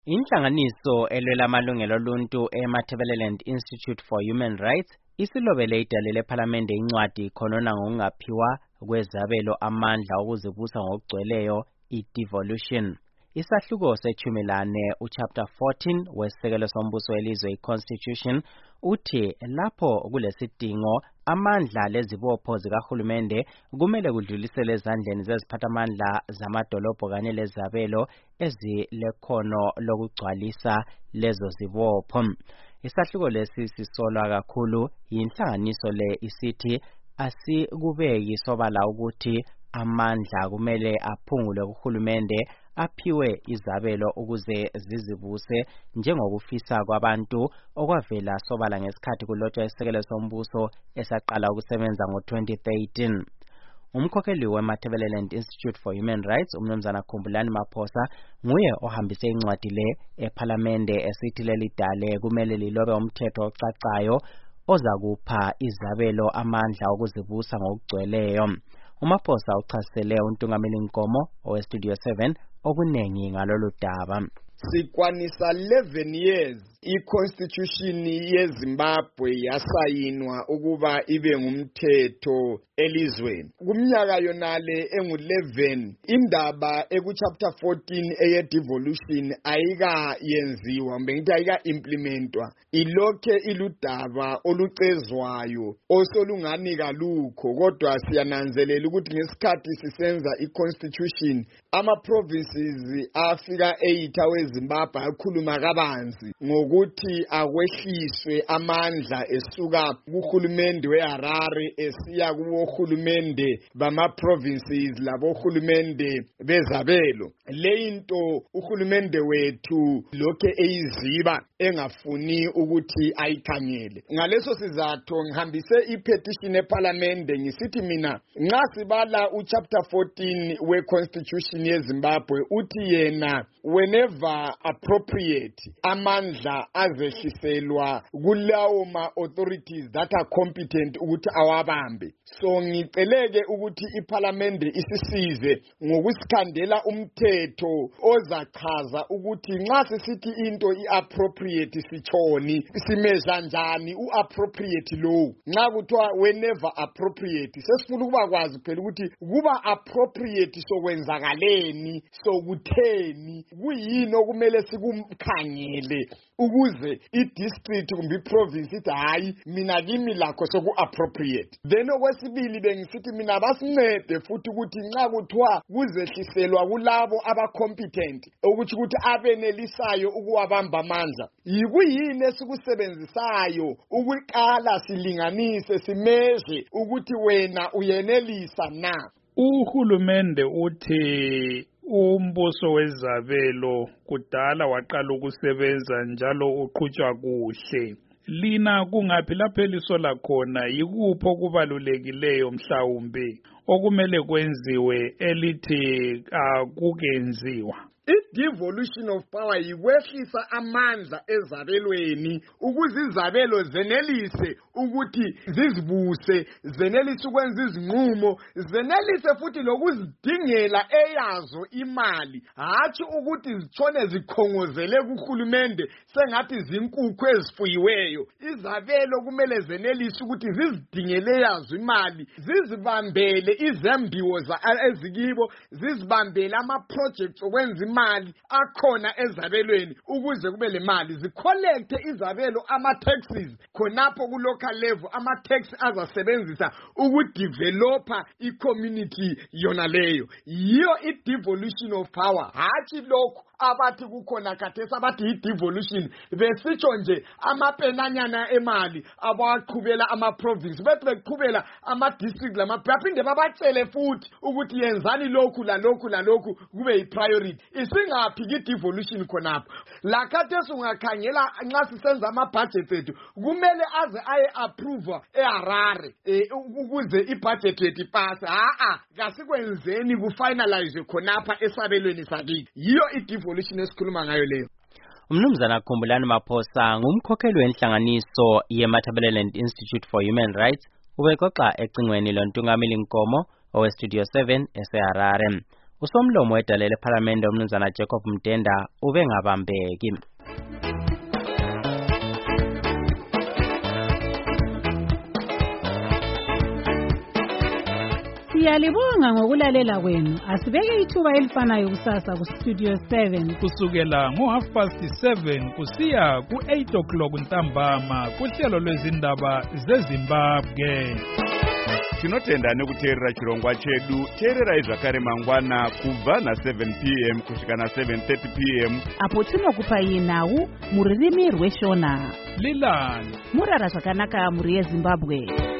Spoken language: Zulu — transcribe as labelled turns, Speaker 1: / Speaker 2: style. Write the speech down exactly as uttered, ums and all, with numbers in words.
Speaker 1: Inhlanganiso elwela amalungelo oluntu eMatabeleland Institute for Human Rights isilobele idale lephalamende incwadi khonona ngokungaphiwa kwezabelo amandla okuzibusa ngokugcweleyo i-devolution. Isahluko sethumi lane uchapter fourteen wesisekelo sombuso welizwe i-Constitution uthi lapho kulesidingo amandla lezibopho zikahulumende kumele kudluliselwe ezandleni zeziphathamandla zamadolobho kanye lezabelo ezilekhono lokugcwalisa lezo zibopho. Isahluko lesi sisolwa kakhulu yinhlanganiso le isithi asikubeki sobala ukuthi amandla kumele aphungulwe kuhulumende aphiwe izabelo ukuze zizibuse njengokufisa kwabantu okwavela sobala ngesikhathi kulotshwa isisekelo sombuso esaqala ukusebenza ngo twenty thirteen. Umkhokheli weMatabeleland Institute for Human Rights umnumzana Khumbulani Maphosa nguye ohambise incwadi le ephalamende esithi leli dale kumele lilobe umthetho ocacayo ozakupha izabelo amandla okuzibusa ngokugcweleyo. uMaphosa uchasisele untungameli Nkomo oweStudio seven okunengi ngalolu daba.
Speaker 2: Sikwanisa eleven years i-Constitution yeZimbabwe yasayinwa ukuba ibe ngumthetho elizweni. Kumnyaka yonale engu eleven indaba ekuchapter fourteen eye devolution ayika yenziwa mbe ngithi ayika implementwa ilokhe iludaba olucezwayo osolungani kalukho kodwa siyananzelela ukuthi ngesikhathi sisenza i-Constitution ama provinces afika eight weZimbabwe akhuluma kabanzi ngokuthi akwehliswe amandla esuka kuhulumende weHarare esiya kuhulumende bama provinces labo hulumende bezabelo. Leinto uhulumende wethu lokhe eyiziba engafuni ukuthi ayikhanyele. Ngaleso sizathu ngihambise ipetition eParliament ngisithi mina nxa sibala uchapter fourteen weConstitution yeZimbabwe uthi yena whenever appropriate amandla azehliselwa kulawo ma authorities that are competent ukuthi awabambe. So ngiceleke ukuthi iParliament isisize ngokusikhandela umthetho ozachaza ukuthi nxa sisithi into iappropriate sichoni simeza njani uappropriate low. Nxa kuthiwa whenever appropriate sesifuna ukuba kwazi phela ukuthi kuba appropriate sokwenzakaleni sokutheni kuyini okumele sikumkhangele ukuze i-district kumbe i-province ithi hayi mina kimi lakho soku appropriate. Then okwesibili bengisithi mina basincede futhi ukuthi nxa kuthiwa kuzehliselwa kulabo abacompetent ukuthi ukuthi abenelisayo ukuwabamba amandla yikuyini esikusebenzisayo ukuqala silinganise simeze ukuthi wena uyenelisa na.
Speaker 3: Uhulumende uthi umbuso wezabelo kudala waqala ukusebenza njalo uqhutshwa kuhle. Lina kungaphi lapho elisola khona yikuphi okubalulekileyo mhlawumbe okumele kwenziwe elithi akukenziwa?
Speaker 2: I-devolution of power yikwehlisa amandla ezabelweni ukuze izabelo zenelise ukuthi zizibuse, zenelise ukwenza izinqumo, zenelise futhi lokuzidingela eyazo imali, hatshi ukuthi zitshone zikhongozele kuhulumende sengathi zinkukhu ezifuyiweyo. Izabelo kumele zenelise ukuthi zizidingele yazo imali, zizibambele izembiwo ezikibo, zizibambele ama-projects okwenza imali akhona ezabelweni ukuze kube le mali zicollecte izabelo ama-taxes khonapho ku-local level ama-tax azasebenzisa ukudevelopa i-community yona leyo. Yiyo i-devolution of power, hatshi lokhu abathi kukhona khathesi abathi i-devolution besitsho nje amapenanyana emali abaqhubela ama-province bethi beqhubela ama-district lamaphinde babatshele futhi ukuthi yenzani lokhu lalokhu lalokhu kube yi-priority. Isingaphi ki-devolution khonapho? La khathesi ungakhangela nxa sisenza ama-budget ethu kumele aze aye-approve eHarare ukuze i-budget yethu ipase. Haa kasikwenzeni kufinalize khonapha esabelweni sakithi. Yiyo i-devolution esikhuluma ngayo leyo.
Speaker 1: Umnumzana Khumbulani Maphosa ngumkhokheli wenhlanganiso yeMatabeleland Institute for Human Rights ubexoxa ecingweni lontungameli Nkomo oweStudio seven eseHarare. usomlomo wedale lephalamende umnumzana Jacob Mtenda ubengabambeki.
Speaker 4: Siyalibonga ngokulalela kwenu. Asibeke ithuba elifanayo kusasa ku Studio seven
Speaker 3: kusukela ngo half past seven kusiya ku eight o'clock ntambama kuhlelo lwezindaba zeZimbabwe.
Speaker 5: Tinotenda nekuteerera chirongwa chedu. Teererai zvakare mangwana kubva na seven p m kusvika na seven thirty p m
Speaker 6: apo tinokupai nhau mururimi rweshona.
Speaker 3: Lilani
Speaker 6: murara zvakanaka muri yeZimbabwe.